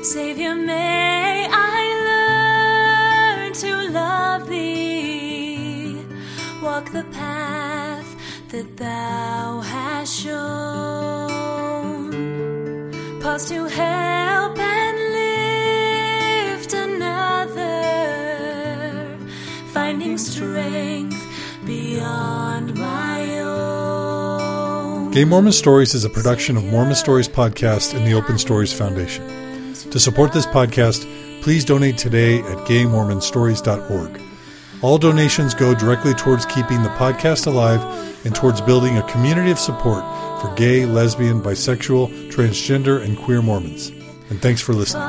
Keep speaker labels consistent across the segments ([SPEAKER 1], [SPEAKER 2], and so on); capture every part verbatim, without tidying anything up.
[SPEAKER 1] Savior, may I learn to love Thee, walk the path that Thou hast shown, pause to help and lift another, finding strength beyond my own.
[SPEAKER 2] Gay Mormon Stories is a production of Mormon Stories Podcast and the Open Stories Foundation. To support this podcast, please donate today at gay mormon stories dot org. All donations go directly towards keeping the podcast alive and towards building a community of support for gay, lesbian, bisexual, transgender, and queer Mormons. And thanks for listening.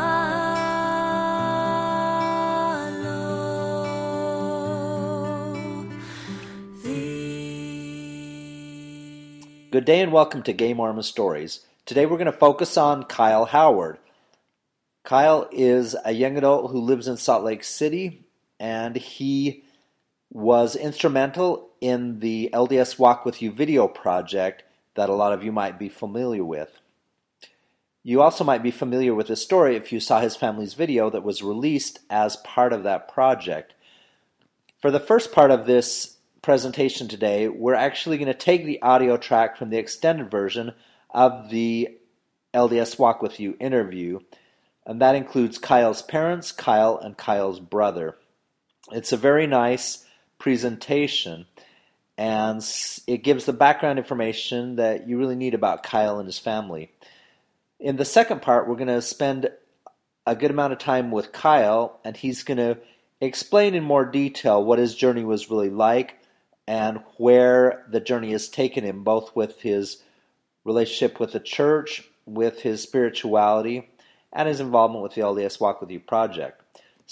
[SPEAKER 3] Good day and welcome to Gay Mormon Stories. Today we're going to focus on Kyle Howard. Kyle is a young adult who lives in Salt Lake City, and he was instrumental in the L D S Walk With You video project that a lot of you might be familiar with. You also might be familiar with his story if you saw his family's video that was released as part of that project. For the first part of this presentation today, we're actually going to take the audio track from the extended version of the L D S Walk With You interview, and that includes Kyle's parents, Kyle, and Kyle's brother. It's a very nice presentation, and it gives the background information that you really need about Kyle and his family. In the second part, we're going to spend a good amount of time with Kyle, and he's going to explain in more detail what his journey was really like and where the journey has taken him, both with his relationship with the church, with his spirituality, and his involvement with the L D S Walk With You project.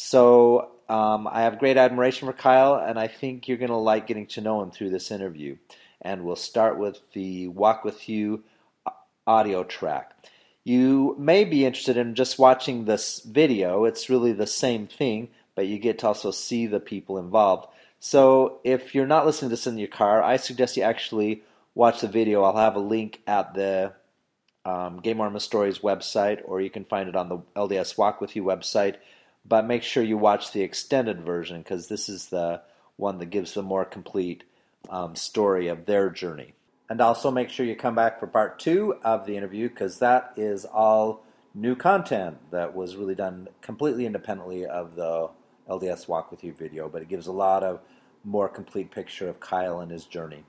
[SPEAKER 3] So um, I have great admiration for Kyle, and I think you're going to like getting to know him through this interview. And we'll start with the Walk With You audio track. You may be interested in just watching this video. It's really the same thing, but you get to also see the people involved. So if you're not listening to this in your car, I suggest you actually watch the video. I'll have a link at the um, Gay Mormon Stories website, or you can find it on the L D S Walk With You website. But make sure you watch the extended version, because this is the one that gives the more complete um, story of their journey. And also make sure you come back for part two of the interview, because that is all new content that was really done completely independently of the L D S Walk With You video, but it gives a lot of more complete picture of Kyle and his journey.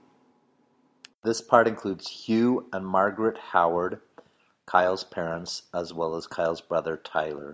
[SPEAKER 3] This part includes Hugh and Margaret Howard, Kyle's parents, as well as Kyle's brother Tyler.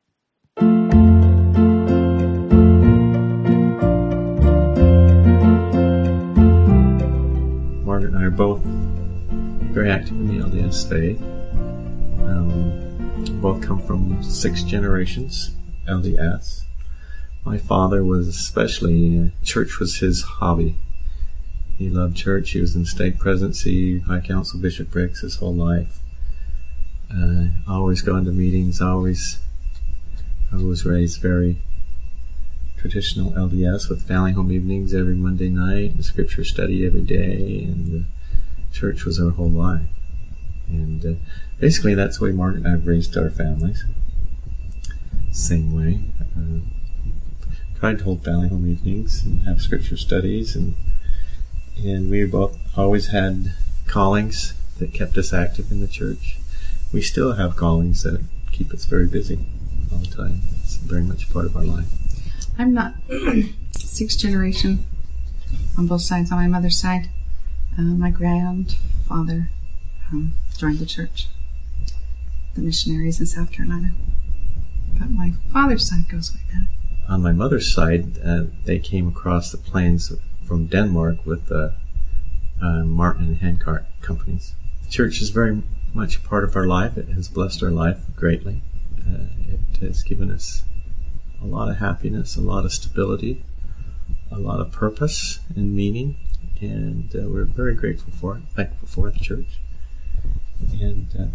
[SPEAKER 4] Margaret and I are both very active in the L D S faith. Um, both come from six generations L D S. My father was especially, uh, church was his hobby. He loved church. He was in stake presidency, high council, bishoprics his whole life. Uh, always going to meetings, always, I was raised very traditional L D S with family home evenings every Monday night and scripture study every day, and uh, church was our whole life. And uh, basically that's the way Margaret and I have raised our families. Same way. Uh, tried to hold family home evenings and have scripture studies, and and we both always had callings that kept us active in the church. We still have callings that keep us very busy all the time. It's very much part of our life.
[SPEAKER 5] I'm not sixth generation on both sides. On my mother's side, uh, my grandfather um, joined the church, the missionaries in South Carolina. But my father's side goes way back.
[SPEAKER 4] On my mother's side, uh, they came across the plains from Denmark with the uh, Martin and Handcart companies. The church is very much a part of our life. It has blessed our life greatly. Uh, it has given us a lot of happiness, a lot of stability, a lot of purpose and meaning, and uh, we're very grateful for it, thankful for the church. And uh,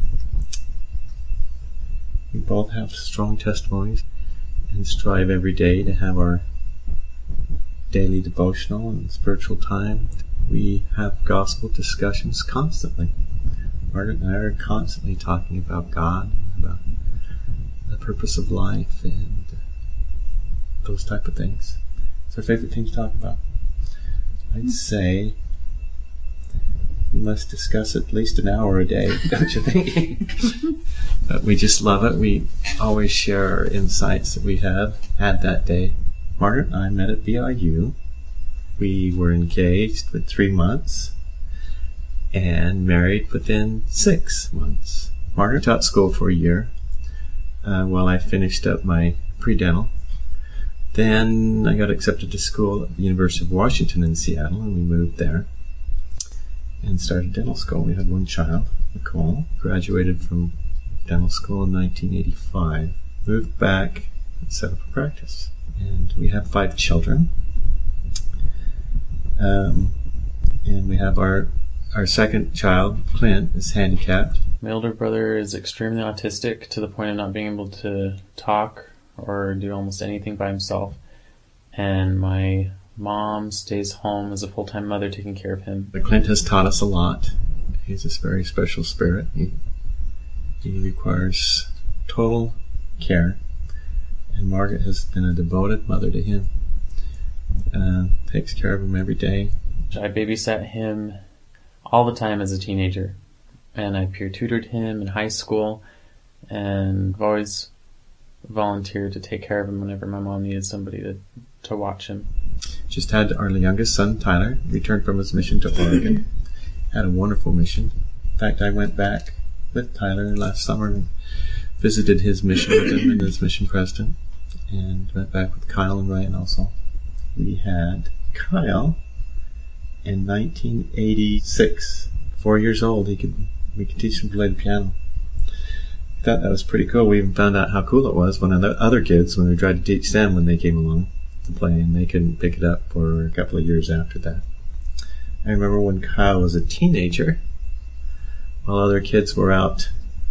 [SPEAKER 4] we both have strong testimonies and strive every day to have our daily devotional and spiritual time. We have gospel discussions constantly. Margaret and I are constantly talking about God, about the purpose of life and those type of things. It's our favorite thing to talk about. I'd say we must discuss at least an hour a day, don't you think? But we just love it. We always share our insights that we have had that day. Margaret and I met at B I U. We were engaged with three months and married within six months. Margaret taught school for a year uh, while I finished up my pre-dental. Then I got accepted to school at the University of Washington in Seattle, and we moved there and started dental school. We had one child, Nicole, graduated from dental school in nineteen eighty-five, moved back and set up a practice. And we have five children. Um, and we have our our second child, Clint, is handicapped.
[SPEAKER 6] My older brother is extremely autistic to the point of not being able to talk or do almost anything by himself. And my mom stays home as a full-time mother taking care of him.
[SPEAKER 4] But Clint has taught us a lot. He's this very special spirit. He, he requires total care. And Margaret has been a devoted mother to him. Uh, takes care of him every day.
[SPEAKER 6] I babysat him all the time as a teenager. And I peer tutored him in high school. And I've always volunteered to take care of him whenever my mom needed somebody to, to watch him.
[SPEAKER 4] Just had our youngest son, Tyler, return from his mission to Oregon. Had a wonderful mission. In fact, I went back with Tyler last summer and visited his mission with him and his mission president. And went back with Kyle and Ryan also. We had Kyle in nineteen eighty-six. Four years old, he could we could teach him to play the piano. I thought that was pretty cool. We even found out how cool it was when the other kids, when we tried to teach them when they came along to play, and they couldn't pick it up for a couple of years after that. I remember when Kyle was a teenager, while other kids were out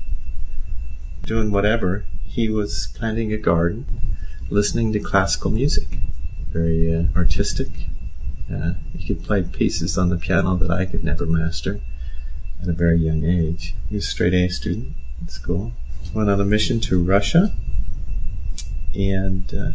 [SPEAKER 4] doing whatever, he was planting a garden, listening to classical music. Very uh, artistic. Uh, he could play pieces on the piano that I could never master at a very young age. He was a straight A student in school. Went on a mission to Russia, and uh,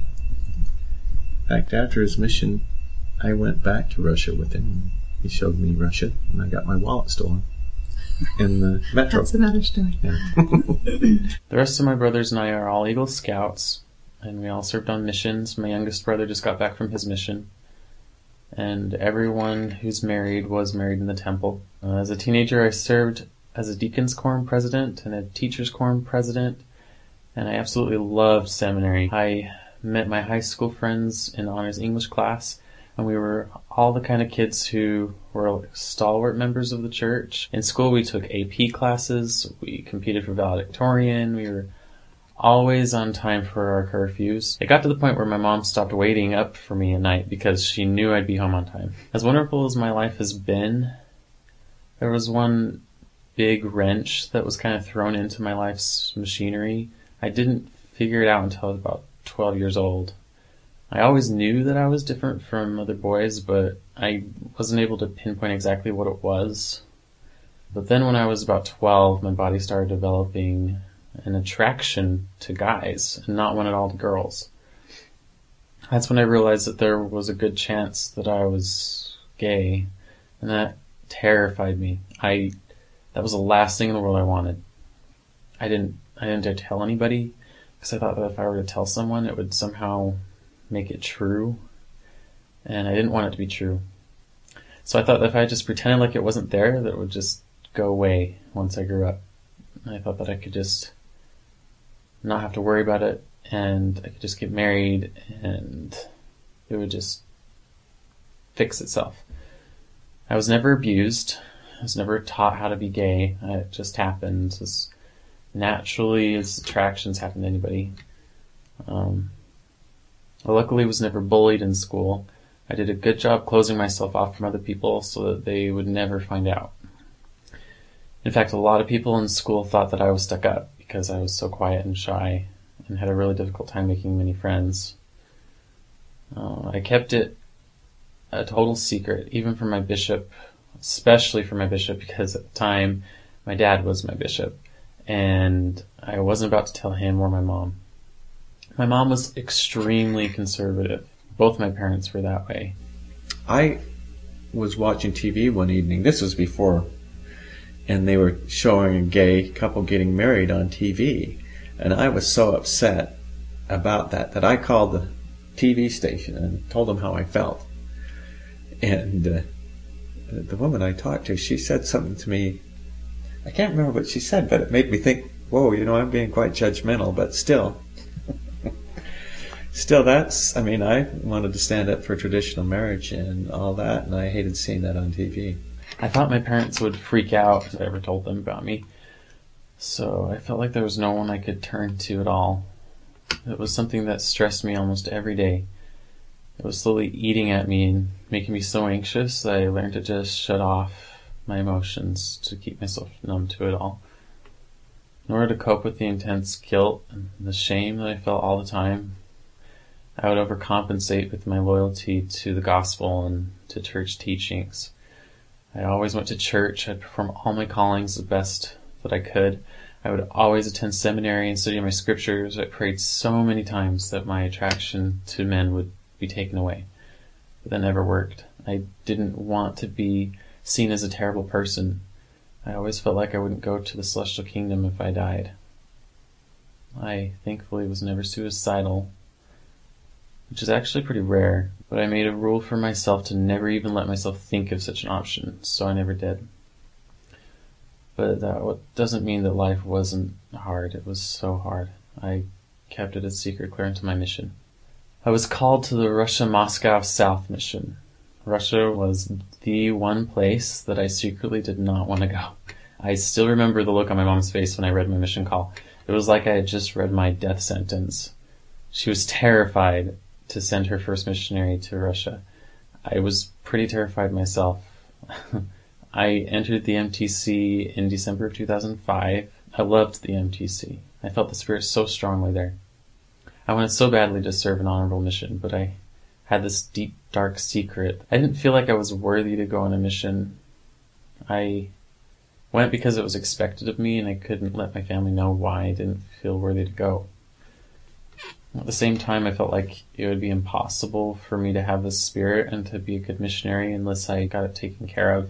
[SPEAKER 4] in fact, after his mission, I went back to Russia with him. He showed me Russia, and I got my wallet stolen in the metro.
[SPEAKER 5] That's another story.
[SPEAKER 4] Yeah.
[SPEAKER 6] The rest of my brothers and I are all Eagle Scouts, and we all served on missions. My youngest brother just got back from his mission. And everyone who's married was married in the temple. Uh, as a teenager, I served as a deacon's quorum president and a teacher's quorum president, and I absolutely loved seminary. I met my high school friends in honors English class, and we were all the kind of kids who were stalwart members of the church. In school, we took A P classes, we competed for valedictorian, we were always on time for our curfews. It got to the point where my mom stopped waiting up for me at night because she knew I'd be home on time. As wonderful as my life has been, there was one big wrench that was kind of thrown into my life's machinery. I didn't figure it out until I was about twelve years old. I always knew that I was different from other boys, but I wasn't able to pinpoint exactly what it was. But then when I was about twelve, my body started developing an attraction to guys and not one at all to girls. That's when I realized that there was a good chance that I was gay, and that terrified me. I that was the last thing in the world I wanted. I didn't I didn't dare tell anybody because I thought that if I were to tell someone, it would somehow make it true, and I didn't want it to be true. So I thought that if I just pretended like it wasn't there, that it would just go away once I grew up. I thought that I could just not have to worry about it, and I could just get married, and it would just fix itself. I was never abused. I was never taught how to be gay. It just happened as naturally as attractions happen to anybody. Um, I luckily was never bullied in school. I did a good job closing myself off from other people so that they would never find out. In fact, a lot of people in school thought that I was stuck up because I was so quiet and shy and had a really difficult time making many friends. Uh, I kept it a total secret, even from my bishop, especially for my bishop, because at the time my dad was my bishop, and I wasn't about to tell him or my mom. My mom was extremely conservative. Both my parents were that way.
[SPEAKER 4] I was watching T V one evening. This was before, and they were showing a gay couple getting married on T V. And I was so upset about that that I called the T V station and told them how I felt. And uh, the woman I talked to, she said something to me. I can't remember what she said, but it made me think, whoa, you know, I'm being quite judgmental, but still. Still, that's, I mean, I wanted to stand up for traditional marriage and all that, and I hated seeing that on T V.
[SPEAKER 6] I thought my parents would freak out if I ever told them about me. So I felt like there was no one I could turn to at all. It was something that stressed me almost every day. It was slowly eating at me and making me so anxious that I learned to just shut off my emotions to keep myself numb to it all. In order to cope with the intense guilt and the shame that I felt all the time, I would overcompensate with my loyalty to the gospel and to church teachings. I always went to church. I'd perform all my callings the best that I could. I would always attend seminary and study my scriptures. I prayed so many times that my attraction to men would be taken away. But that never worked. I didn't want to be seen as a terrible person. I always felt like I wouldn't go to the celestial kingdom if I died. I thankfully was never suicidal, which is actually pretty rare, but I made a rule for myself to never even let myself think of such an option, so I never did. But that doesn't mean that life wasn't hard. It was so hard. I kept it a secret clear into my mission. I was called to the Russia-Moscow South mission. Russia was the one place that I secretly did not want to go. I still remember the look on my mom's face when I read my mission call. It was like I had just read my death sentence. She was terrified to send her first missionary to Russia. I was pretty terrified myself. I entered the M T C in December of two thousand five. I loved the M T C. I felt the Spirit so strongly there. I wanted so badly to serve an honorable mission, but I had this deep, dark secret. I didn't feel like I was worthy to go on a mission. I went because it was expected of me, and I couldn't let my family know why I didn't feel worthy to go. At the same time, I felt like it would be impossible for me to have this spirit and to be a good missionary unless I got it taken care of.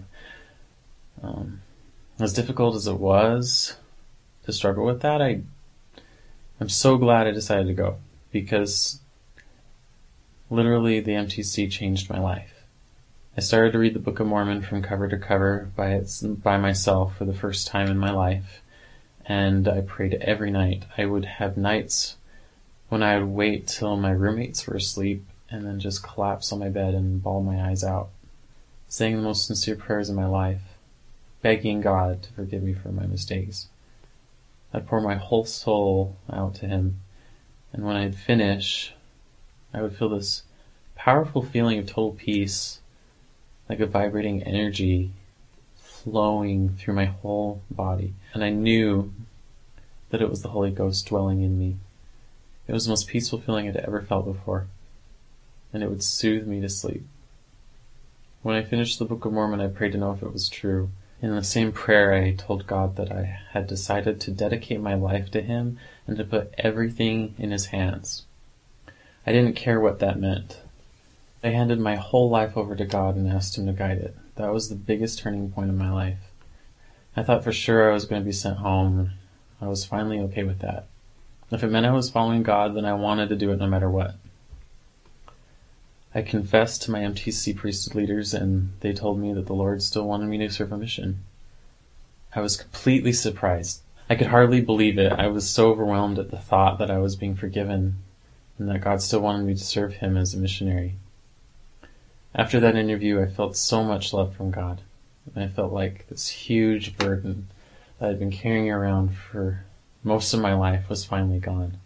[SPEAKER 6] Um, as difficult as it was to struggle with that, I, I'm so glad I decided to go, because literally the M T C changed my life. I started to read the Book of Mormon from cover to cover by its, by myself for the first time in my life, and I prayed every night. I would have nights when I would wait till my roommates were asleep and then just collapse on my bed and bawl my eyes out, saying the most sincere prayers in my life, begging God to forgive me for my mistakes. I'd pour my whole soul out to Him, and when I'd finish, I would feel this powerful feeling of total peace, like a vibrating energy flowing through my whole body. And I knew that it was the Holy Ghost dwelling in me. It was the most peaceful feeling I'd ever felt before, and it would soothe me to sleep. When I finished the Book of Mormon, I prayed to know if it was true. In the same prayer, I told God that I had decided to dedicate my life to Him and to put everything in His hands. I didn't care what that meant. I handed my whole life over to God and asked Him to guide it. That was the biggest turning point in my life. I thought for sure I was going to be sent home. I was finally okay with that. If it meant I was following God, then I wanted to do it no matter what. I confessed to my M T C priesthood leaders, and they told me that the Lord still wanted me to serve a mission. I was completely surprised. I could hardly believe it. I was so overwhelmed at the thought that I was being forgiven and that God still wanted me to serve Him as a missionary. After that interview, I felt so much love from God. And I felt like this huge burden that I'd been carrying around for most of my life was finally gone.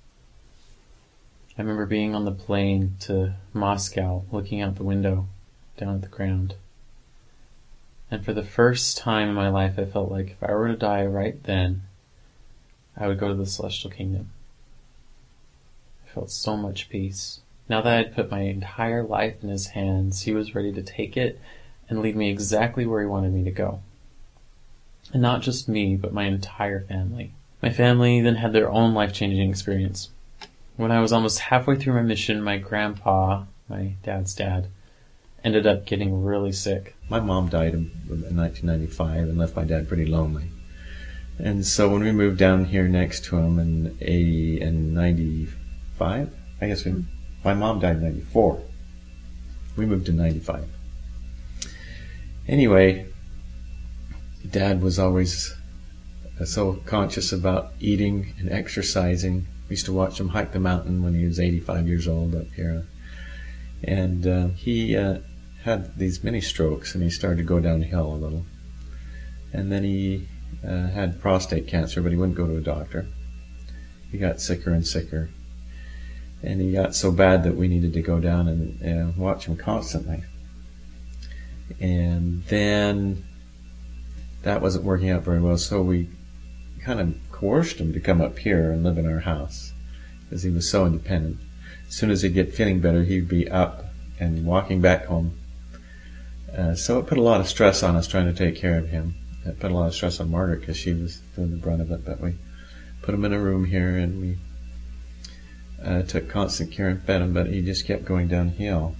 [SPEAKER 6] I remember being on the plane to Moscow, looking out the window, down at the ground. And for the first time in my life, I felt like if I were to die right then, I would go to the celestial kingdom. I felt so much peace. Now that I had put my entire life in His hands, He was ready to take it and lead me exactly where He wanted me to go. And not just me, but my entire family. My family then had their own life-changing experience. when I was almost halfway through my mission, my grandpa, my dad's dad, ended up getting really sick.
[SPEAKER 4] My mom died in, in nineteen ninety-five and left my dad pretty lonely. And so when we moved down here next to him in eighty in ninety-five, I guess we, my mom died in ninety-four. We moved in ninety-five. Anyway, Dad was always so conscious about eating and exercising. We used to watch him hike the mountain when he was eighty-five years old up here. And uh, he uh, had these mini strokes, and he started to go downhill a little. And then he uh, had prostate cancer, but he wouldn't go to a doctor. He got sicker and sicker. And he got so bad that we needed to go down and uh, watch him constantly. And then that wasn't working out very well, so we kind of coerced him to come up here and live in our house because he was so independent. As soon as he'd get feeling better, he'd be up and walking back home. Uh, so it put a lot of stress on us trying to take care of him. It put a lot of stress on Margaret because she was doing the brunt of it, but we put him in a room here and we uh, took constant care and fed him, but he just kept going downhill.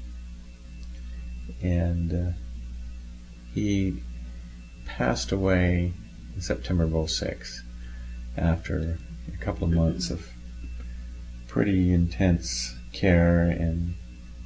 [SPEAKER 4] And uh, he passed away in September of oh six after a couple of months of pretty intense care, and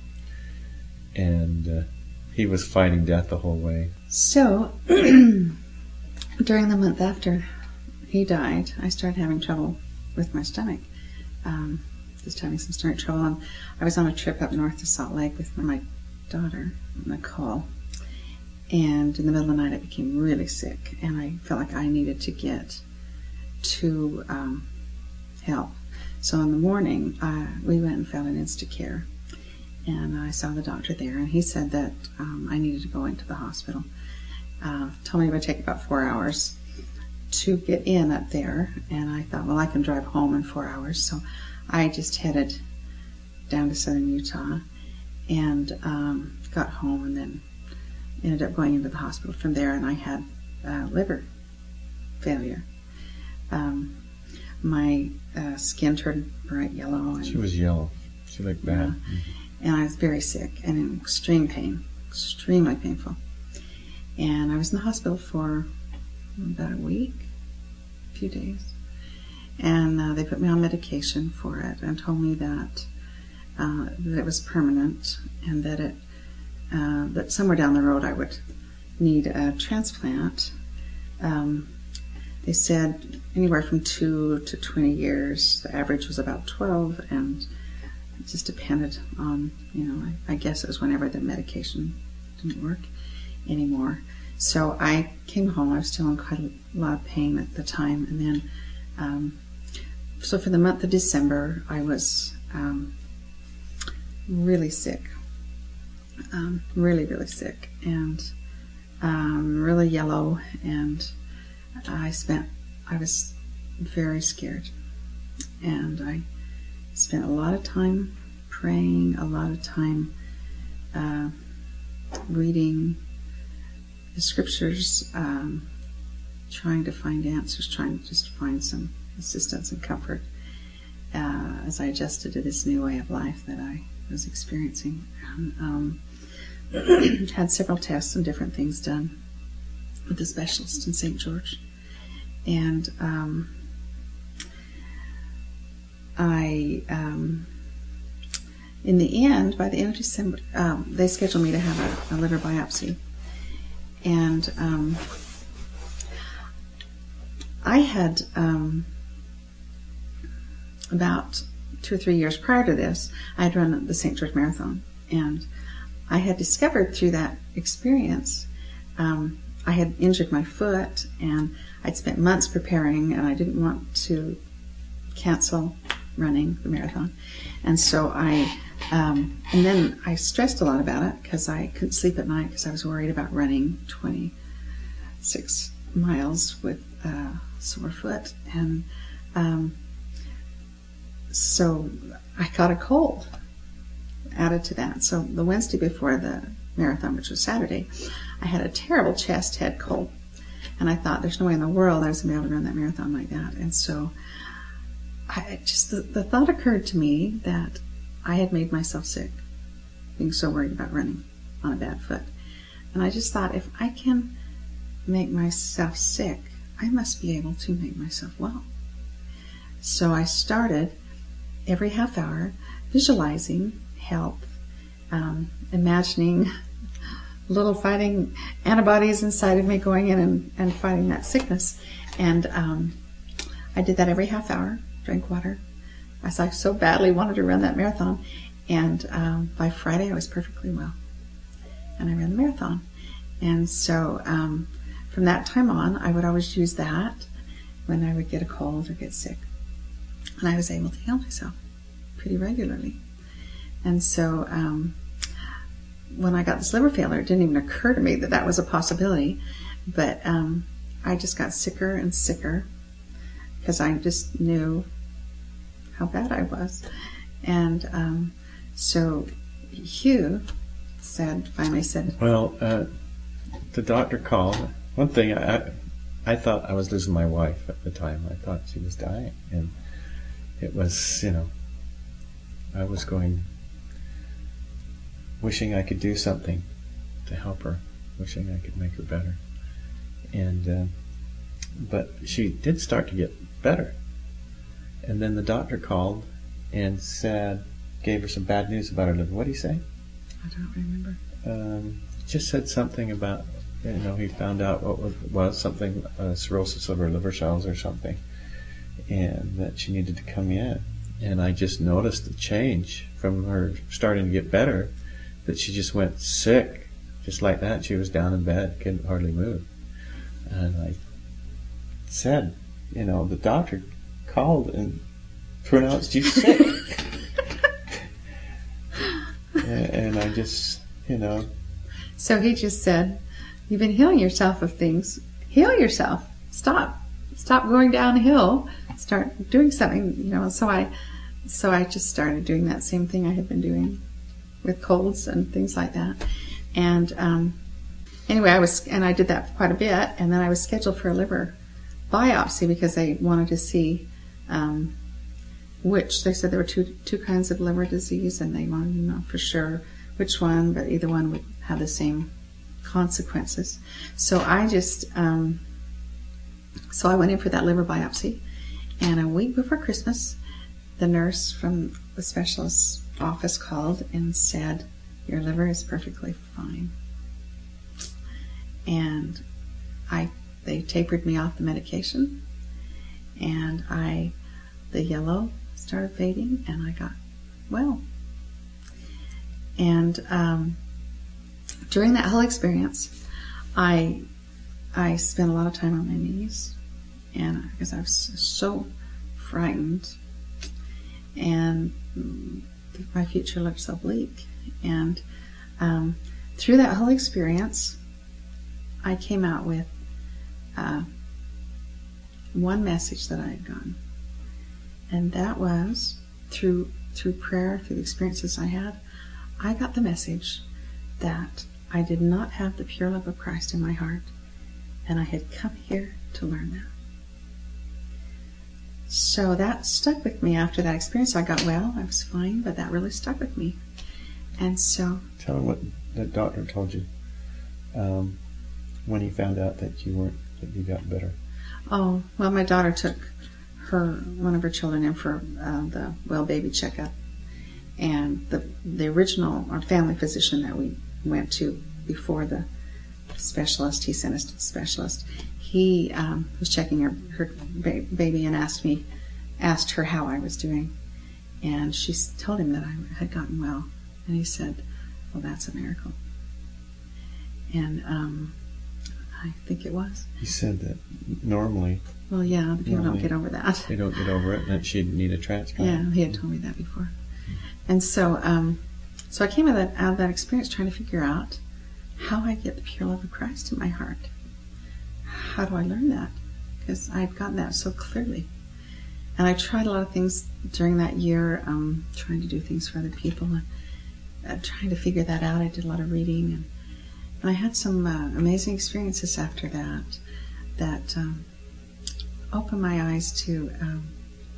[SPEAKER 4] and uh, he was fighting death the whole way.
[SPEAKER 5] So, during the month after he died, I started having trouble with my stomach. Um, just having some stomach trouble. And I was on a trip up north to Salt Lake with my daughter, Nicole. And in the middle of the night, I became really sick, and I felt like I needed to get to um, help. So in the morning, uh, we went and found an Instacare, and I saw the doctor there, and he said that um, I needed to go into the hospital. Uh, told me it would take about four hours to get in up there, and I thought, well, I can drive home in four hours. So I just headed down to southern Utah and um, got home, and then ended up going into the hospital from there, and I had uh, liver failure. Um, my uh, skin turned bright yellow. And,
[SPEAKER 4] she was yellow. She looked bad.
[SPEAKER 5] Yeah,
[SPEAKER 4] mm-hmm.
[SPEAKER 5] And I was very sick and in extreme pain, extremely painful. And I was in the hospital for about a week, a few days. And uh, they put me on medication for it and told me that, uh, that it was permanent and that it Uh, that somewhere down the road I would need a transplant. Um, they said anywhere from two to twenty years. The average was about twelve, and it just depended on, you know, I, I guess it was whenever the medication didn't work anymore. So I came home. I was still in quite a lot of pain at the time, and then um, so for the month of December I was um, really sick. Um, really, really sick, and um, really yellow, and I spent, I was very scared, and I spent a lot of time praying, a lot of time uh, reading the scriptures, um, trying to find answers, trying to just find some assistance and comfort uh, as I adjusted to this new way of life that I was experiencing. And, um, had several tests and different things done with the specialist in Saint George, and um, I, um, in the end, by the end of December, um, they scheduled me to have a, a liver biopsy, and um, I had um, about two or three years prior to this, I had run the Saint George Marathon, and I had discovered through that experience, um, I had injured my foot, and I'd spent months preparing, and I didn't want to cancel running the marathon. And so I, um, and then I stressed a lot about it because I couldn't sleep at night because I was worried about running twenty-six miles with a sore foot. And um, so I caught a cold added to that. So the Wednesday before the marathon, which was Saturday, I had a terrible chest head cold, and I thought there's no way in the world I was going to be able to run that marathon like that. And so I just the, the thought occurred to me that I had made myself sick, being so worried about running on a bad foot. And I just thought, if I can make myself sick, I must be able to make myself well. So I started every half hour visualizing health, um, imagining little fighting antibodies inside of me going in and, and fighting that sickness. And um, I did that every half hour, drank water. I so badly wanted to run that marathon. And um, by Friday, I was perfectly well. And I ran the marathon. And so um, from that time on, I would always use that when I would get a cold or get sick. And I was able to heal myself pretty regularly. And so um, when I got this liver failure, it didn't even occur to me that that was a possibility. But um, I just got sicker and sicker because I just knew how bad I was. And um, so Hugh said, finally said,
[SPEAKER 4] Well, uh, the doctor called. One thing, I, I thought I was losing my wife at the time. I thought she was dying. And it was, you know, I was going, wishing I could do something to help her, wishing I could make her better. And, uh, but she did start to get better. And then the doctor called and said, gave her some bad news about her liver. What did he say?
[SPEAKER 5] I don't remember.
[SPEAKER 4] Um, just said something about, you know, he found out what was, was something, uh, cirrhosis of her liver cells or something, and that she needed to come in. And I just noticed the change from her starting to get better, that she just went sick, just like that. She was down in bed, couldn't hardly move. And I said, you know, the doctor called and pronounced you sick. And I just, you know.
[SPEAKER 5] So he just said, you've been healing yourself of things. Heal yourself. Stop. Stop going downhill. Start doing something, you know. So I, so I just started doing that same thing I had been doing with colds and things like that. And um, anyway, I was, and I did that for quite a bit. And then I was scheduled for a liver biopsy because they wanted to see um, which, they said there were two two kinds of liver disease, and they wanted to know for sure which one, but either one would have the same consequences. So I just, um, so I went in for that liver biopsy, and a week before Christmas, the nurse from the specialist's office called and said, your liver is perfectly fine. And I, they tapered me off the medication, and I, the yellow started fading, and I got well. And um, during that whole experience, I I spent a lot of time on my knees, and because I was so frightened, and my future looked so bleak. And um, through that whole experience, I came out with uh, one message that I had gotten. And that was, through through prayer, through the experiences I had, I got the message that I did not have the pure love of Christ in my heart, and I had come here to learn that. So that stuck with me after that experience. I got well, I was fine, but that really stuck with me. And so...
[SPEAKER 4] Tell me what the doctor told you um, when he found out that you weren't, that you got better.
[SPEAKER 5] Oh, well, my daughter took her, one of her children in for uh, the well baby checkup, and the the original, our family physician that we went to before the specialist, he sent us to the specialist, he um, was checking her, her ba- baby and asked me, asked her how I was doing, and she told him that I had gotten well, and he said, well, that's a miracle. And um, I think it was.
[SPEAKER 4] He said that normally...
[SPEAKER 5] Well, yeah, people
[SPEAKER 4] normally
[SPEAKER 5] don't get over that.
[SPEAKER 4] They don't get over it, and that she'd need a transplant.
[SPEAKER 5] Yeah, he had told me that before. And so um, so I came out of, that, out of that experience trying to figure out how I get the pure love of Christ in my heart. How do I learn that? Because I'd gotten that so clearly. And I tried a lot of things during that year, um, trying to do things for other people, and uh, trying to figure that out. I did a lot of reading, and, and I had some uh, amazing experiences after that that um, opened my eyes to um,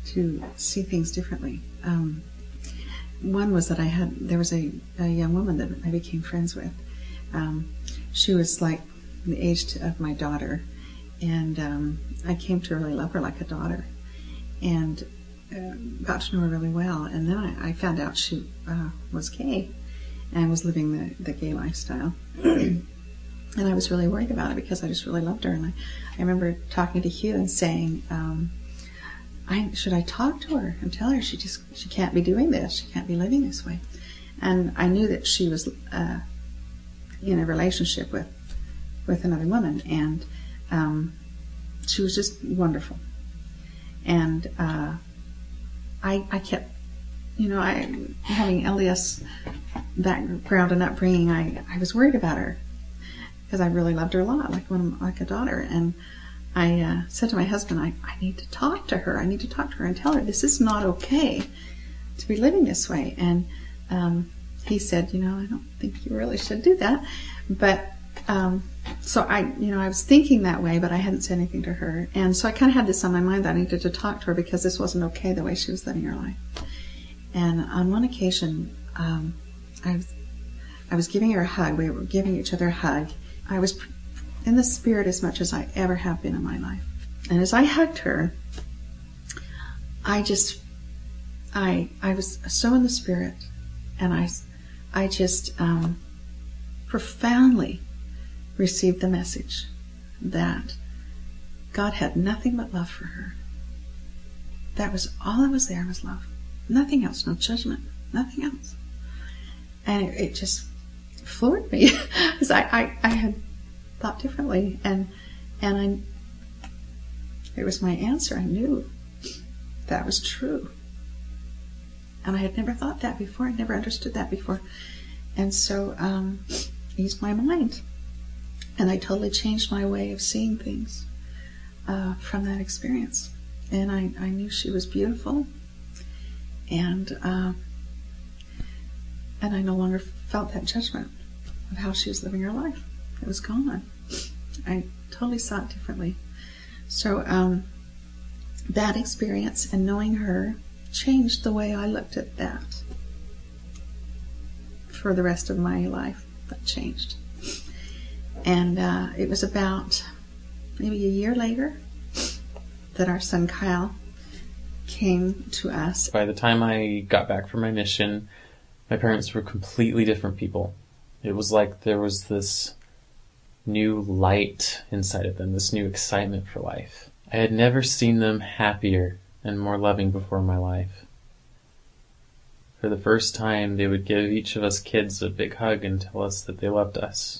[SPEAKER 5] to see things differently. Um, one was that I had, there was a, a young woman that I became friends with. Um, she was like the age of my daughter, and um, I came to really love her like a daughter, and uh, got to know her really well. And then I, I found out she uh, was gay and was living the, the gay lifestyle. And I was really worried about it because I just really loved her. And I, I remember talking to Hugh and saying, um, I, should I talk to her and tell her she just she can't be doing this, she can't be living this way? And I knew that she was uh, in a relationship with with another woman, and um, she was just wonderful. And uh, I I kept, you know, I having L D S background and upbringing, I I was worried about her because I really loved her a lot, like one like a daughter. And I uh, said to my husband, I, I need to talk to her. I need to talk to her and tell her this is not okay to be living this way. And um, he said, you know, I don't think you really should do that. But um, so I, you know, I was thinking that way, but I hadn't said anything to her. And so I kind of had this on my mind that I needed to talk to her because this wasn't okay the way she was living her life. And on one occasion, um, I was I was giving her a hug. We were giving each other a hug. I was in the spirit as much as I ever have been in my life. And as I hugged her, I just, I I was so in the spirit, and I, I just um, profoundly received the message that God had nothing but love for her. That was all that was there was love. Nothing else, no judgment, nothing else. And it, it just floored me because I, I, I had thought differently, and and I it was my answer. I knew that was true, and I had never thought that before. I never understood that before, and so um, eased my mind, and I totally changed my way of seeing things uh, from that experience. And I, I knew she was beautiful, and uh, and I no longer felt that judgment of how she was living her life. It was gone. I totally saw it differently. So um, that experience and knowing her changed the way I looked at that. For the rest of my life, that changed. And uh, it was about maybe a year later that our son Kyle came to us.
[SPEAKER 6] By the time I got back from my mission, my parents were completely different people. It was like there was this new light inside of them, this new excitement for life. I had never seen them happier and more loving before in my life. For the first time, they would give each of us kids a big hug and tell us that they loved us.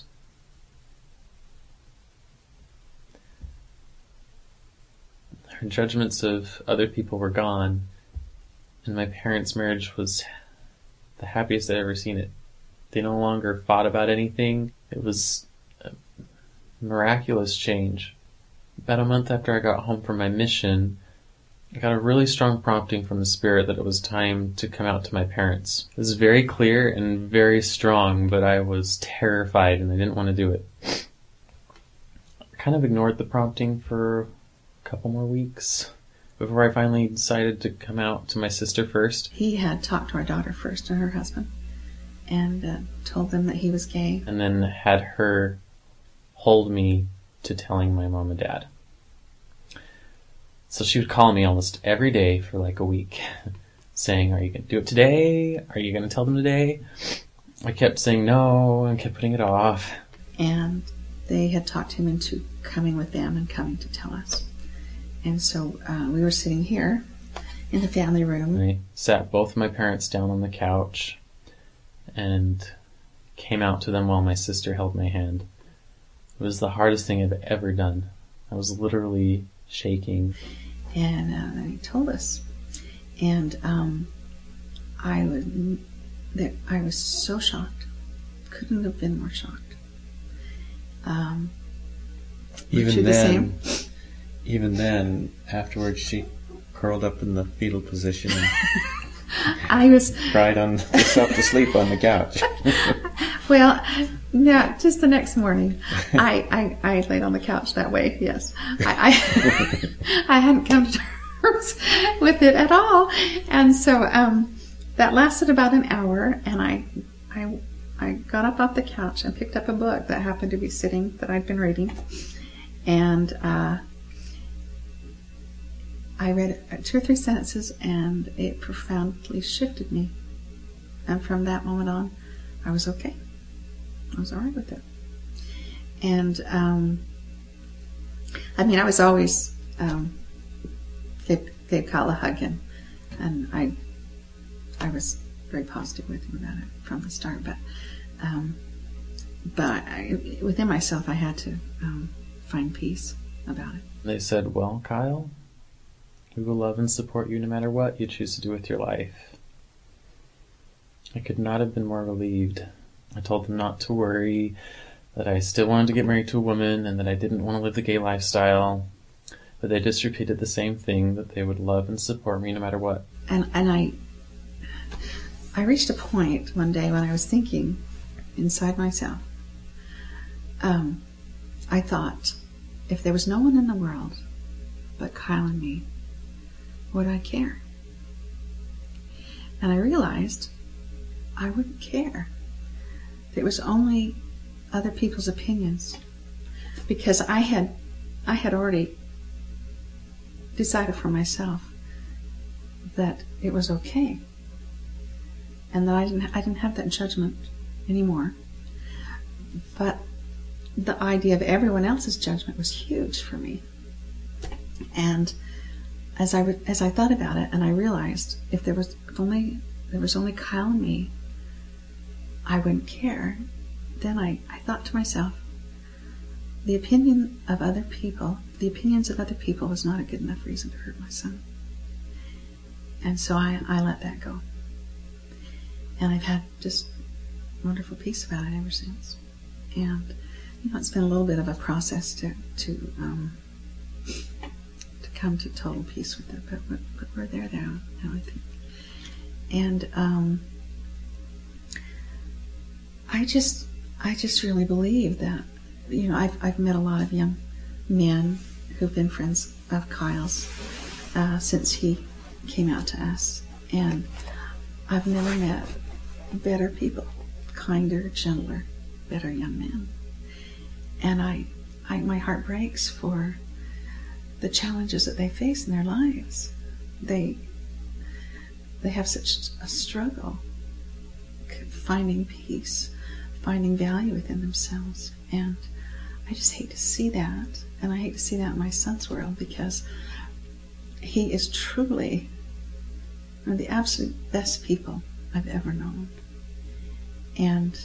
[SPEAKER 6] Our judgments of other people were gone, and my parents' marriage was the happiest I'd ever seen it. They no longer fought about anything. It was a miraculous change. About a month after I got home from my mission, I got a really strong prompting from the Spirit that it was time to come out to my parents. It was very clear and very strong, but I was terrified and I didn't want to do it. I kind of ignored the prompting for a couple more weeks before I finally decided to come out to my sister first.
[SPEAKER 5] He had talked to our daughter first and her husband, and uh, told them that he was gay.
[SPEAKER 6] And then had her hold me to telling my mom and dad. So she would call me almost every day for like a week, saying, are you going to do it today? Are you going to tell them today? I kept saying no and kept putting it off.
[SPEAKER 5] And they had talked him into coming with them and coming to tell us. And so uh, we were sitting here in the family room.
[SPEAKER 6] I sat both of my parents down on the couch and came out to them while my sister held my hand. It was the hardest thing I've ever done. I was literally shaking.
[SPEAKER 5] And uh, he told us. And um, I, would, that I was so shocked. Couldn't have been more shocked. Um,
[SPEAKER 4] even then, even then, afterwards she curled up in the fetal position and
[SPEAKER 5] I was
[SPEAKER 4] cried on herself to sleep on the couch.
[SPEAKER 5] Well, no, just the next morning, I, I, I laid on the couch that way, yes. I I, I hadn't come to works with it at all. And so um, that lasted about an hour, and I, I, I got up off the couch and picked up a book that happened to be sitting that I'd been reading, and uh, I read two or three sentences, and it profoundly shifted me. And from that moment on, I was okay. I was all right with it. And um, I mean, I was always um, gave, gave Kyle a hug, and, and I I was very positive with him about it from the start. But um, but I, within myself, I had to um, find peace about it.
[SPEAKER 6] They said, "Well, Kyle, we will love and support you no matter what you choose to do with your life." I could not have been more relieved. I told them not to worry, that I still wanted to get married to a woman, and that I didn't want to live the gay lifestyle. But they just repeated the same thing, that they would love and support me no matter what.
[SPEAKER 5] And and I I reached a point one day when I was thinking inside myself, um, I thought, if there was no one in the world but Kyle and me, would I care? And I realized I wouldn't care. It was only other people's opinions, because I had I had already decided for myself that it was okay, and that I didn't I didn't have that judgment anymore. But the idea of everyone else's judgment was huge for me. And as I re- as I thought about it, and I realized if there was if only there was only Kyle and me, I wouldn't care. Then I, I thought to myself, the opinion of other people, the opinions of other people was not a good enough reason to hurt my son. And so I, I let that go. And I've had just wonderful peace about it ever since. And, you know, it's been a little bit of a process to to um, to come to total peace with it, but, but, but we're there now, now, I think. And um, I just, I just really believe that, you know, I've I've met a lot of young men who've been friends of Kyle's uh, since he came out to us, and I've never met better people, kinder, gentler, better young men. And I, I, my heart breaks for the challenges that they face in their lives. They, they have such a struggle finding peace, finding value within themselves. And I just hate to see that. And I hate to see that in my son's world, because he is truly one of the absolute best people I've ever known. And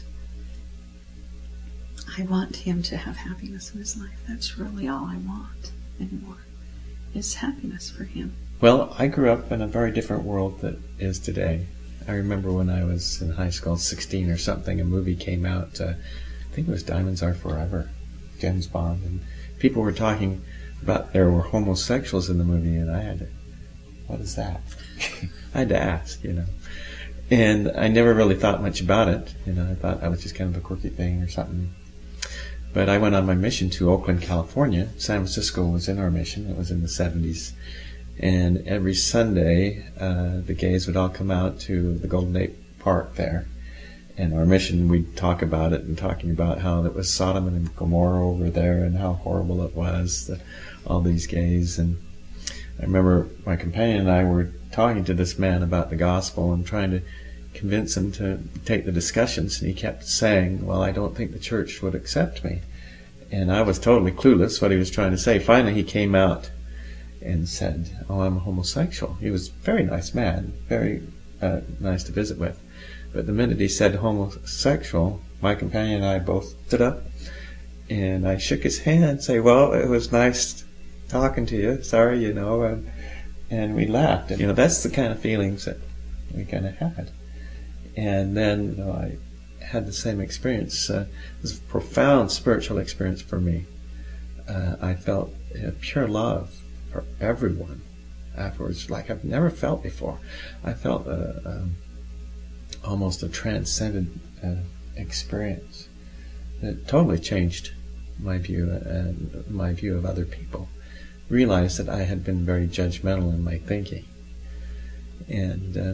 [SPEAKER 5] I want him to have happiness in his life. That's really all I want anymore, is happiness for him.
[SPEAKER 4] Well, I grew up in a very different world that is today. I remember when I was in high school, sixteen or something, a movie came out, uh, I think it was Diamonds Are Forever, James Bond, and people were talking about there were homosexuals in the movie, and I had to, what is that? I had to ask, you know. And I never really thought much about it, you know. I thought that was just kind of a quirky thing or something. But I went on my mission to Oakland, California. San Francisco was in our mission. It was in the seventies. And every Sunday, uh, the gays would all come out to the Golden Gate Park there. And our mission, we'd talk about it and talking about how it was Sodom and Gomorrah over there and how horrible it was, the, all these gays. And I remember my companion and I were talking to this man about the gospel and trying to convince him to take the discussions. And he kept saying, well, I don't think the church would accept me. And I was totally clueless what he was trying to say. Finally, he came out and said, oh, I'm a homosexual. He was a very nice man, very uh, nice to visit with. But the minute he said homosexual, my companion and I both stood up, and I shook his hand and say, well, it was nice talking to you. Sorry, you know, and, and we laughed. And, you know, that's the kind of feelings that we kind of had. And then, you know, I had the same experience. Uh, it was a profound spiritual experience for me. Uh, I felt uh, pure love for everyone afterwards, like I've never felt before. I felt uh, um, almost a transcendent uh, experience that totally changed my view and my view of other people. realized that I had been very judgmental in my thinking. And uh,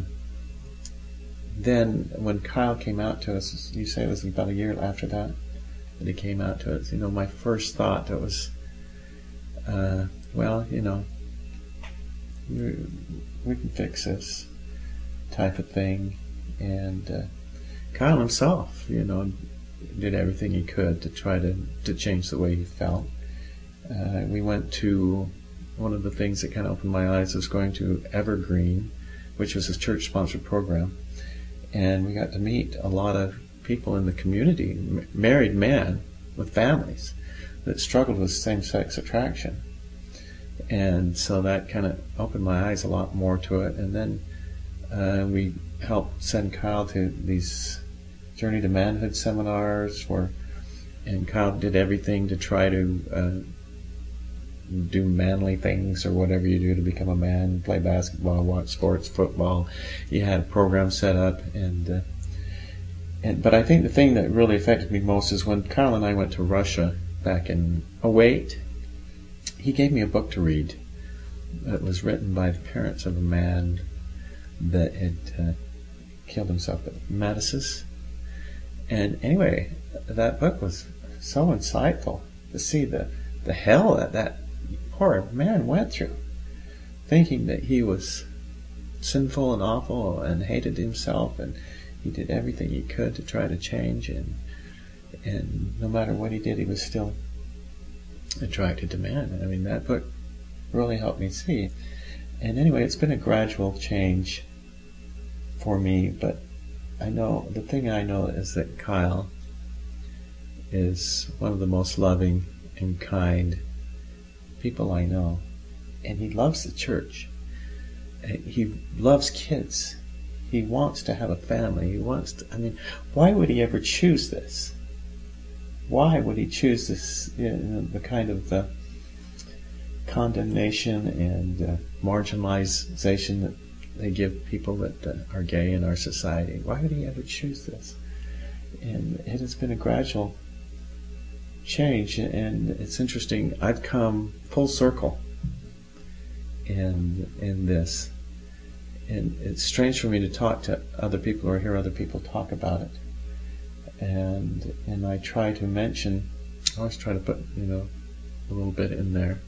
[SPEAKER 4] then when Kyle came out to us, you say it was about a year after that that he came out to us, you know, my first thought that was, uh, well, you know, we, we can fix this type of thing. And uh, Kyle himself, you know, did everything he could to try to, to change the way he felt. Uh, we went to, one of the things that kind of opened my eyes was going to Evergreen, which was a church-sponsored program. And we got to meet a lot of people in the community, m- married men with families that struggled with same-sex attraction. And so that kind of opened my eyes a lot more to it. And then uh, we helped send Kyle to these Journey to Manhood seminars, where, and Kyle did everything to try to uh, do manly things or whatever you do to become a man, play basketball, watch sports, football. You had a program set up, and uh, and but I think the thing that really affected me most is when Kyle and I went to Russia back in oh eight. He gave me a book to read that was written by the parents of a man that had uh, killed himself at Matasis. And anyway, that book was so insightful to see the, the hell that that poor man went through, thinking that he was sinful and awful and hated himself, and he did everything he could to try to change, and and no matter what he did, he was still attracted to man. I mean, that book really helped me see. And anyway, it's been a gradual change for me, but I know, the thing I know is that Kyle is one of the most loving and kind people I know. And he loves the church. He loves kids. He wants to have a family. He wants to, I mean, why would he ever choose this? Why would he choose this, you know, the kind of uh, condemnation and uh, marginalization that they give people that uh, are gay in our society? Why would he ever choose this? And it has been a gradual change, and it's interesting. I've come full circle in in this, and it's strange for me to talk to other people or hear other people talk about it. And and I try to mention, I always try to put, you know, a little bit in there.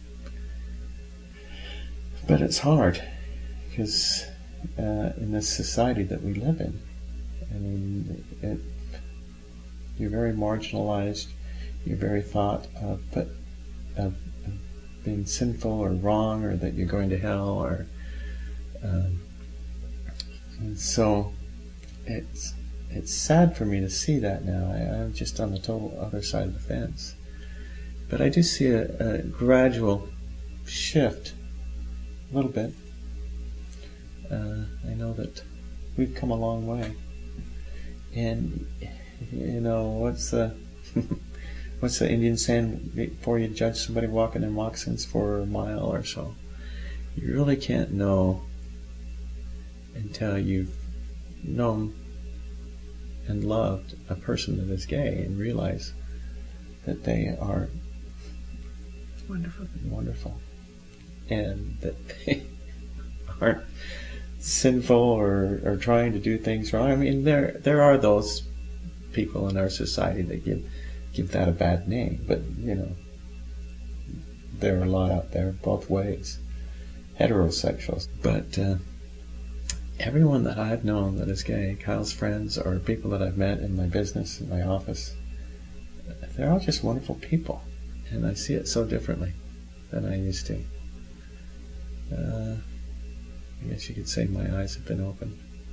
[SPEAKER 4] But it's hard, because uh, in this society that we live in, I mean, it, you're very marginalized, you're very thought of, but of, of being sinful or wrong, or that you're going to hell, or um, and so it's it's sad for me to see that now. I, I'm just on the total other side of the fence, but I do see a, a gradual shift, a little bit. Uh, I know that we've come a long way, and you know, what's the what's the Indian saying? Before you judge somebody walking in moccasins for a mile or so, you really can't know until you've known and loved a person that is gay and realize that they are
[SPEAKER 5] Wonderful.
[SPEAKER 4] wonderful, and that they aren't sinful or, or trying to do things wrong. I mean, there there are those people in our society that give give that a bad name, but you know, there are a lot out there both ways, heterosexuals. But uh, everyone that I've known that is gay, Kyle's friends or people that I've met in my business, in my office, they're all just wonderful people, and I see it so differently than I used to. Uh, I guess you could say my eyes have been opened.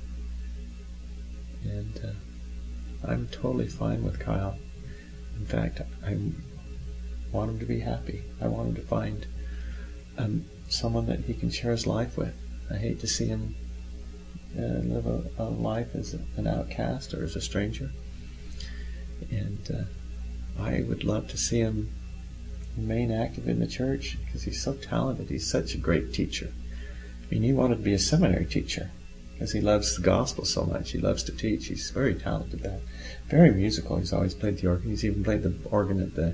[SPEAKER 4] And uh, I'm totally fine with Kyle. In fact, I want him to be happy. I want him to find um, someone that he can share his life with. I hate to see him uh, live a, a life as an outcast or as a stranger. And uh, I would love to see him remain active in the church, because he's so talented. He's such a great teacher. I mean, he wanted to be a seminary teacher because he loves the gospel so much. He loves to teach. He's very talented at that. Very musical. He's always played the organ. He's even played the organ at the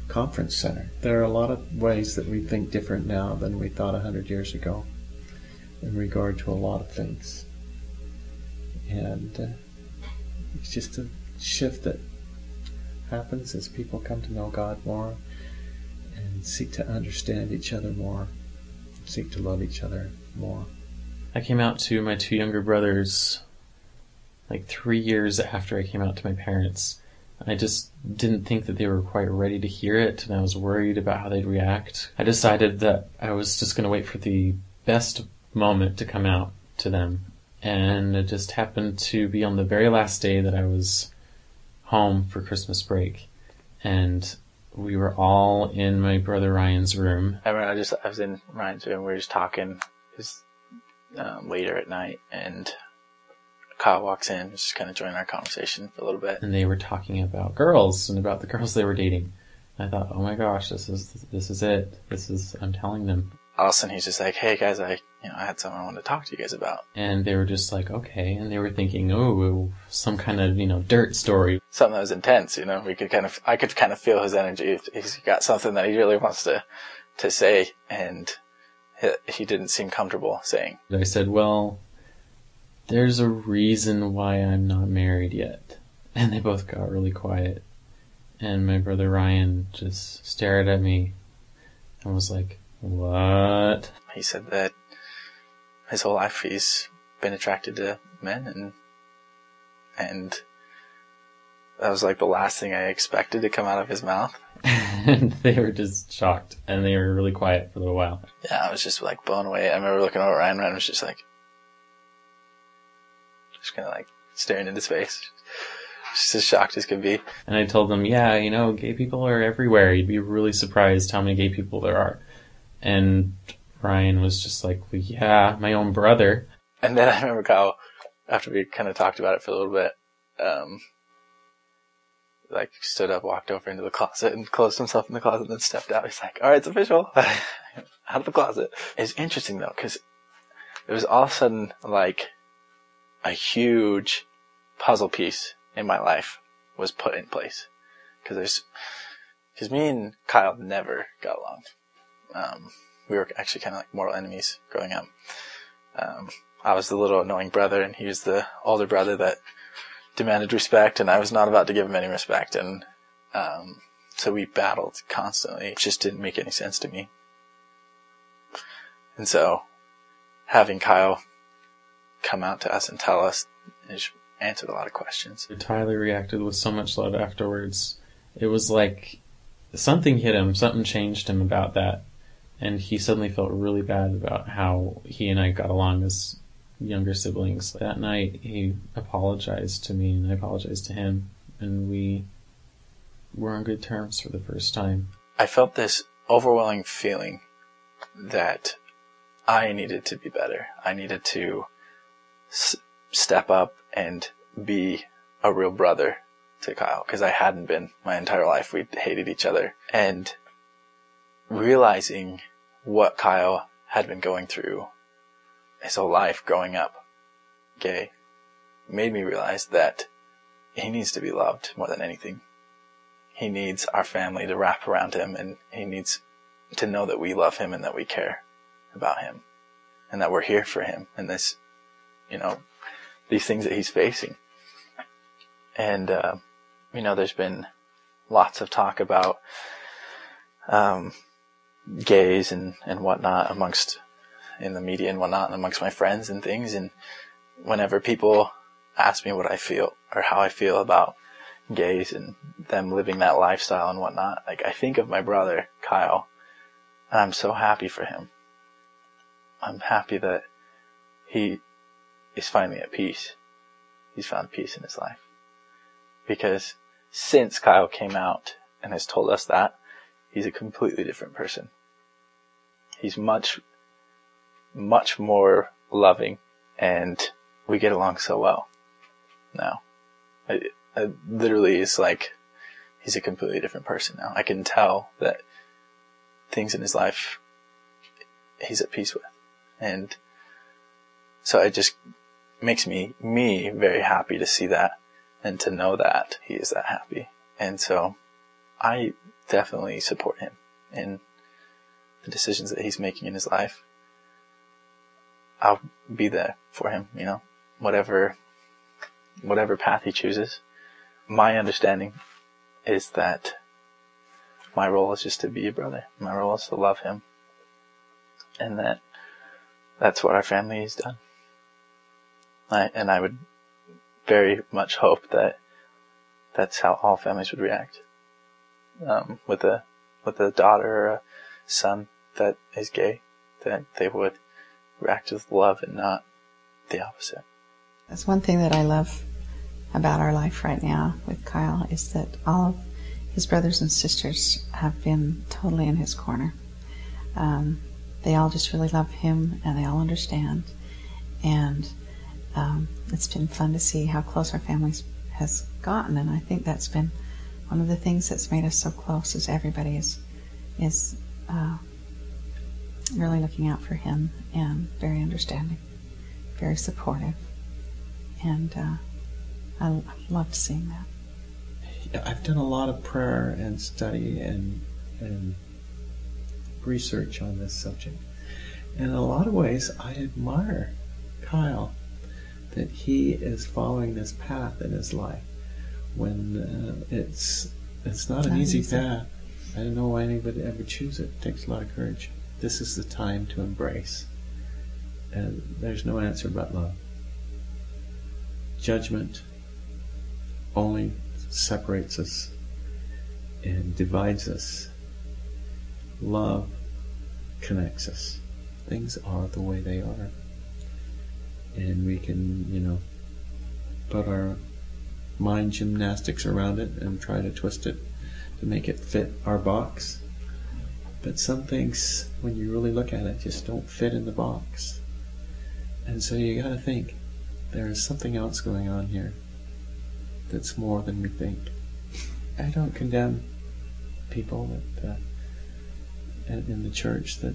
[SPEAKER 4] conference center. There are a lot of ways that we think different now than we thought a hundred years ago in regard to a lot of things. And uh, it's just a shift that happens as people come to know God more and seek to understand each other more, seek to love each other more.
[SPEAKER 6] I came out to my two younger brothers like three years after I came out to my parents. I just didn't think that they were quite ready to hear it, and I was worried about how they'd react. I decided that I was just going to wait for the best moment to come out to them. And it just happened to be on the very last day that I was home for Christmas break. And we were all in my brother Ryan's room.
[SPEAKER 7] I remember I just I was in Ryan's room. We were just talking. It was um, later at night, and Kyle walks in, just kind of joining our conversation for a little bit.
[SPEAKER 6] And they were talking about girls and about the girls they were dating. And I thought, oh my gosh, this is this is it. This is I'm telling them.
[SPEAKER 7] All of a sudden, he's just like, "Hey guys, I you know I had something I wanted to talk to you guys about."
[SPEAKER 6] And they were just like, okay. And they were thinking, oh, some kind of you know dirt story.
[SPEAKER 7] Something that was intense. You know, we could kind of I could kind of feel his energy. He's got something that he really wants to to say, and he, he didn't seem comfortable saying.
[SPEAKER 6] I said, well, there's a reason why I'm not married yet. And they both got really quiet. And my brother Ryan just stared at me and was like, what?
[SPEAKER 7] He said that his whole life he's been attracted to men, and and that was like the last thing I expected to come out of his mouth.
[SPEAKER 6] And they were just shocked, and they were really quiet for a little while.
[SPEAKER 7] Yeah, I was just like blown away. I remember looking over at Ryan, Ryan was just like, just kind of like staring into his face, just as shocked as could be.
[SPEAKER 6] And I told them, yeah, you know, gay people are everywhere. You'd be really surprised how many gay people there are. And Ryan was just like, well, yeah, my own brother.
[SPEAKER 7] And then I remember Kyle, after we kind of talked about it for a little bit, um, like stood up, walked over into the closet and closed himself in the closet and then stepped out. He's like, all right, it's official. Out of the closet. It's interesting though, because it was all of a sudden like a huge puzzle piece in my life was put in place. Because there's, because me and Kyle never got along. Um, we were actually kind of like mortal enemies growing up. Um, I was the little annoying brother, and he was the older brother that demanded respect, and I was not about to give him any respect. And um, so we battled constantly. It just didn't make any sense to me. And so having Kyle come out to us and tell us, it answered a lot of questions.
[SPEAKER 6] Tyler reacted with so much love afterwards. It was like something hit him, something changed him about that. And he suddenly felt really bad about how he and I got along as younger siblings. That night, he apologized to me, and I apologized to him, and we were on good terms for the first time.
[SPEAKER 7] I felt this overwhelming feeling that I needed to be better. I needed to s- step up and be a real brother to Kyle, because I hadn't been my entire life. We hated each other. And realizing what Kyle had been going through his whole life growing up gay made me realize that he needs to be loved more than anything. He needs our family to wrap around him, and he needs to know that we love him and that we care about him and that we're here for him and this, you know, these things that he's facing. And, uh, you know, there's been lots of talk about, um, gays and, and whatnot amongst, in the media and whatnot, and amongst my friends and things. And whenever people ask me what I feel or how I feel about gays and them living that lifestyle and whatnot, like I think of my brother, Kyle, and I'm so happy for him. I'm happy that he is finally at peace. He's found peace in his life. Because since Kyle came out and has told us that, he's a completely different person. He's much, much more loving, and we get along so well now. It, it literally is like he's a completely different person now. I can tell that things in his life he's at peace with. And so it just makes me, me very happy to see that and to know that he is that happy. And so I definitely support him in the decisions that he's making in his life. I'll be there for him, you know, whatever, whatever path he chooses. My understanding is that my role is just to be a brother. My role is to love him. And that that's what our family has done. I, and I would very much hope that that's how all families would react. Um, with a, with a daughter or a son that is gay, that they would react with love and not the opposite.
[SPEAKER 5] That's one thing that I love about our life right now with Kyle, is that all of his brothers and sisters have been totally in his corner. Um, they all just really love him, and they all understand. And um, it's been fun to see how close our family has gotten, and I think that's been one of the things that's made us so close, is everybody is is uh, really looking out for him, and very understanding, very supportive, and uh, I loved seeing that.
[SPEAKER 4] Yeah, I've done a lot of prayer and study and and research on this subject, and in a lot of ways I admire Kyle, that he is following this path in his life when uh, it's it's not an
[SPEAKER 5] Not
[SPEAKER 4] easy,
[SPEAKER 5] easy
[SPEAKER 4] path. I don't know why anybody ever choose it. It takes a lot of courage. This is the time to embrace, and there's no answer but love. Judgment only separates us and divides us. Love connects us. Things are the way they are, and we can, you know, put our mind gymnastics around it and try to twist it to make it fit our box. But some things, when you really look at it, just don't fit in the box. And so you gotta think, there is something else going on here that's more than we think. I don't condemn people that uh, in, in the church that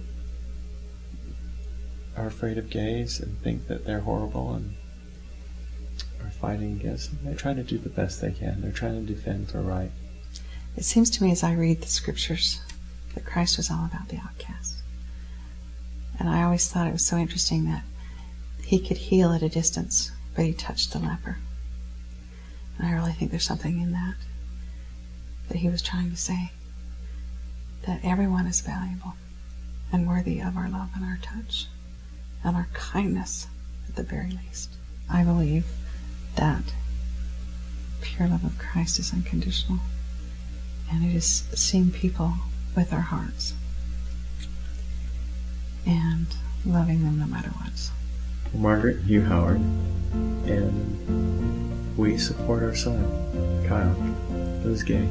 [SPEAKER 4] are afraid of gays and think that they're horrible and are fighting against them. They're trying to do the best they can. They're trying to defend their right.
[SPEAKER 5] It seems to me as I read the scriptures that Christ was all about the outcast. And I always thought it was so interesting that he could heal at a distance, but he touched the leper. And I really think there's something in that, that he was trying to say, that everyone is valuable and worthy of our love and our touch and our kindness at the very least. I believe that pure love of Christ is unconditional, and it is seeing people with our hearts and loving them no matter what.
[SPEAKER 4] Well, Margaret, Hugh Howard, and we support our son, Kyle, who's gay,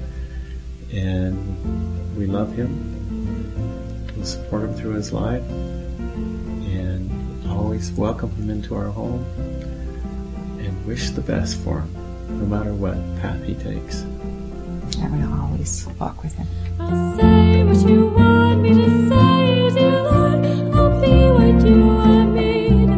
[SPEAKER 4] and we love him. We'll support him through his life, and always welcome him into our home, and wish the best for him, no matter what path he takes.
[SPEAKER 5] And we'll always walk with him.
[SPEAKER 1] I'll say what you want me to say, dear Lord. I'll be what you want me to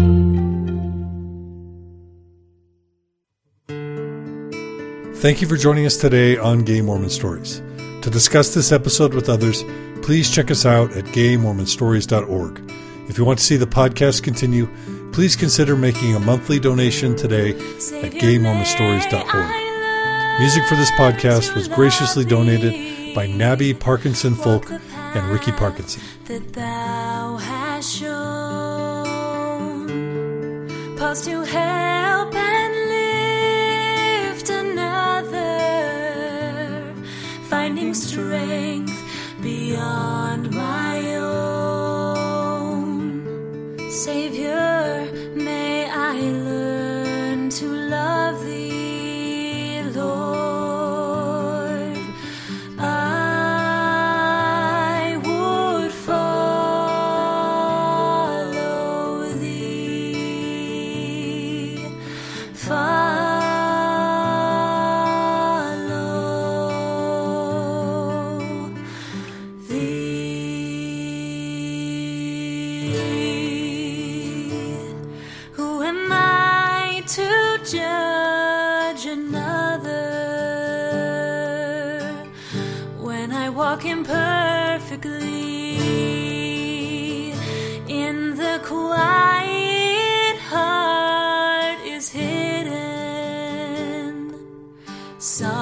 [SPEAKER 1] be.
[SPEAKER 2] Thank you for joining us today on Gay Mormon Stories. To discuss this episode with others, please check us out at gay mormon stories dot org. If you want to see the podcast continue, please consider making a monthly donation today at gay mormon stories dot org. Music for this podcast was graciously donated by Nabby Parkinson Folk and Ricky Parkinson.
[SPEAKER 1] That thou hast shown, pause to help and lift another, finding strength beyond my own. Savior, may I learn to love thee, Lord. I would follow thee, follow thee. Who am I to judge another walking perfectly in the quiet heart is hidden. Some